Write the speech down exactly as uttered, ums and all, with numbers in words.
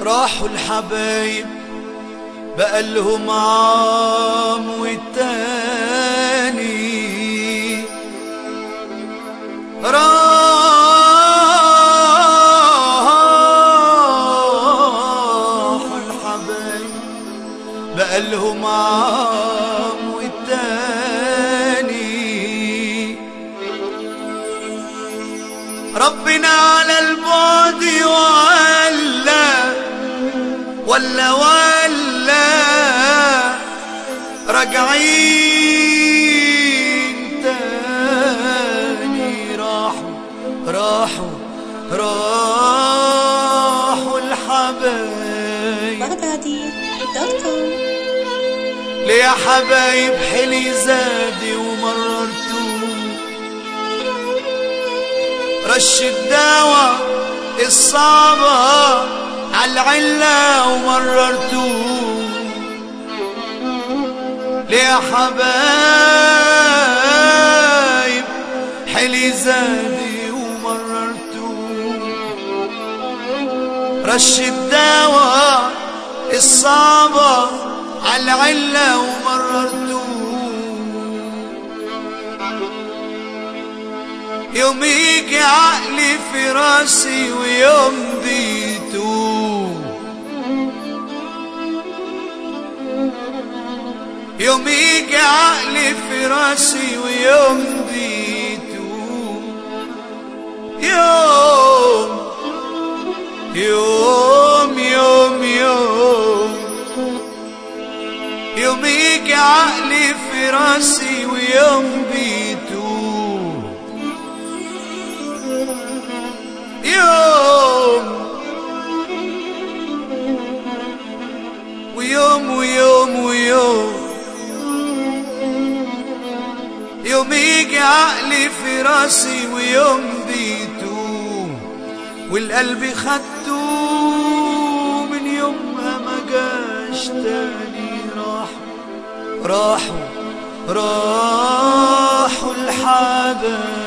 راحوا الحبايب بقالهم عام والتاني راحوا الحبايب بقالهم عام والتاني ربنا على البعد ولا ولا ولا راجعين تاني راحوا راحوا راحوا الحبايب بغدادي دوت كوم. ليه يا حبايب حلي زادي ومررتوه رش الدواء الصعبة عالعلة ومررتوه ليه يا حبايب حلي زادي ومررتوه رش الدواء الصعبة عالعلة ومررتوه يوم يجي عقلي في راسي ويوم بيتوه يوم يجي عقلي في راسي ويوم بيتوه يوم يوم يوم يوم يوم يجي عقلي في راسي ويوم بيتوه يوم ويوم ويوم ويوم يوم يجي عقلي في راسي ويوم بيتوه والقلب خدته من يومها ما جاش تاني راحوا راحوا راحوا الحبايب